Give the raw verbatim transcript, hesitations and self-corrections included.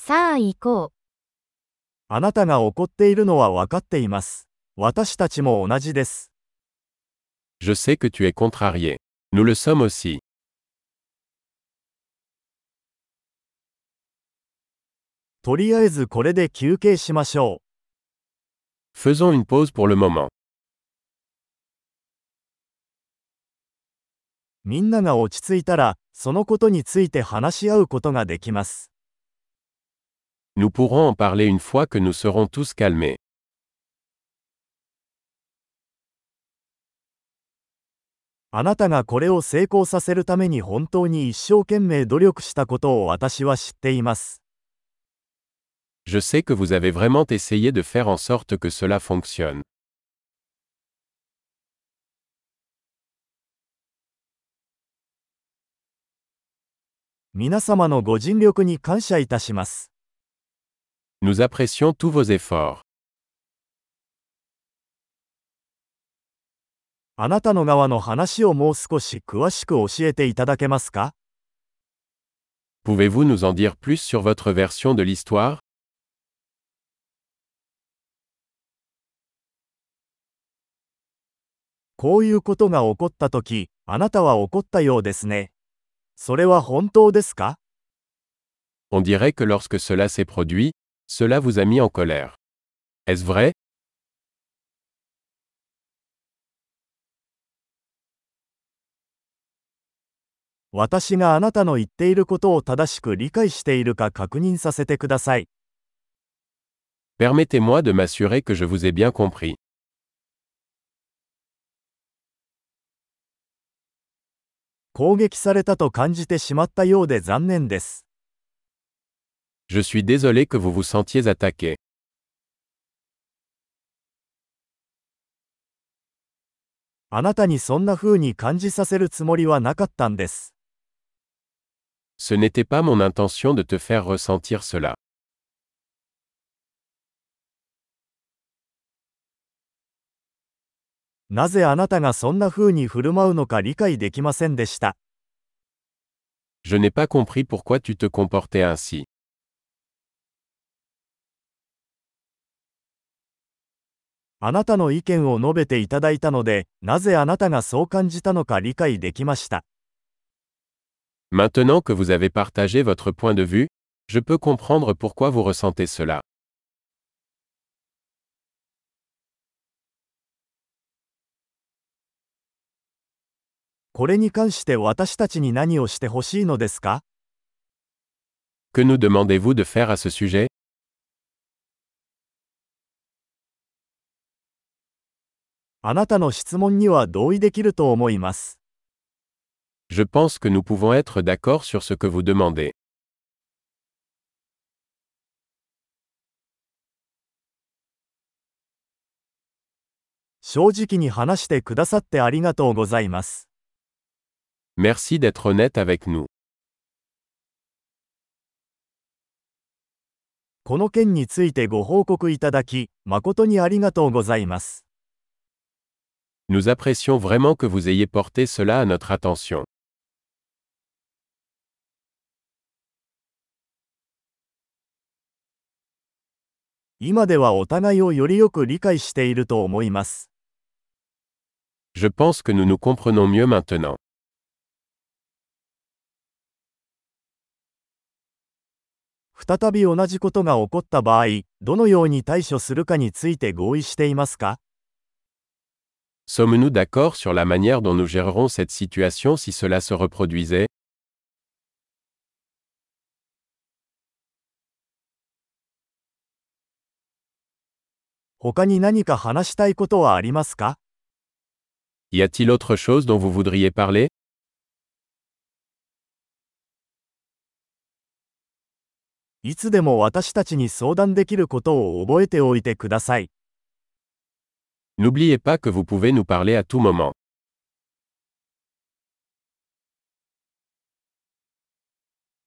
さあ行こう。 あなたが怒っているのは分かっています。私たちも同じです。 Je sais que tu es contrarié. Nous le sommes aussi. とりあえずこれで休憩しましょ Faisons une pause pour le moment. う。みんなが落ち着いたら、そのことについて話し合うことができます。 Nous pourrons en parler une fois que nous serons tous calmés. あなたがこれを成功させるために本当に一生懸命努力したことを私は知っています。 Je sais que vous avez vraiment essayé de faire en sorte que cela fonctionne. 皆様のご尽力に感謝いたします。 Nous apprécions tous vos efforts. あなたの側の話をもう少し詳しく教えていただけますか？ Pouvez-vous nous en dire plus sur votre version de l'histoire? こういうことが起こったとき、あなたは怒ったようですね。それは本当ですか？ On dirait que lorsque cela s'est produit, cela vous a mis en colère. Est-ce vrai? 私があなたの言っていることを正しく理解しているか確認させてください。 Permettez-moi de m'assurer que je vous ai bien compris. 攻撃されたと感じてしまったようで残念です。 Je suis désolé que vous vous sentiez attaqué. あなたにそんな風に感じさせるつもりはなかったんです。 Ce n'était pas mon intention de te faire ressentir cela. なぜあなたがそんな風に振る舞うのか理解できませんでした。 Je n'ai pas compris pourquoi tu te comportais ainsi. あなたの意見を述べていただいたので、なぜあなたがそう感じたのか理解できました。 Maintenant que vous avez partagé votre point de vue, je peux comprendre pourquoi vous ressentez cela. これに関して私たちに何をしてほしいのですか？ Que nous demandez-vous de faire à ce sujet? あなたの質問には同意できると思います。 Je pense que nous pouvons être d'accord sur ce que vous demandez. 正直に話してくださってありがとうございます。 Merci d'être honnête avec nous. この件についてご報告いただき、誠にありがとうございます。 Nous apprécions vraiment que vous ayez porté cela à notre attention. 今ではお互いをよりよく理解していると思います。 Je pense que nous nous comprenons mieux maintenant. 再び同じことが起こった場合、どのように対処するかについて合意していますか？ Sommes-nous d'accord sur la manière dont nous gérerons cette situation si cela se reproduisait? 他に何か話したいことはありますか？ Y a-t-il autre chose dont vous voudriez parler? いつでも私たちに相談できることを覚えておいてください。 N'oubliez pas que vous pouvez nous parler à tout moment.